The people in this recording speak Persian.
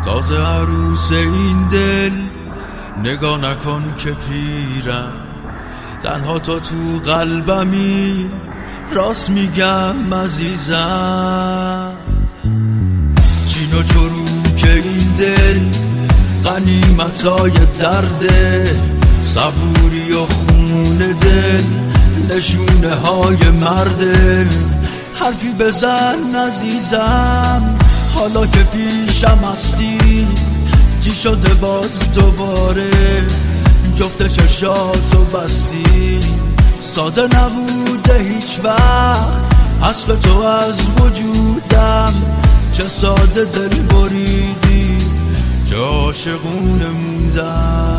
تازه عروس این دل، نگاه نکن که پیرم، تنها تو قلبمی، راست میگم عزیزم. چین و چروک این دل غنیمتای درده، صبوری و خون دل نشونه های مرده. حرفی بزن عزیزم، حالا که پیشم هستی، چی شده باز دوباره جفت چشاتو بستی؟ ساده نبوده هیچ وقت حذف تو از وجودم، چه ساده دل بریدی، چه عاشقونه موندم.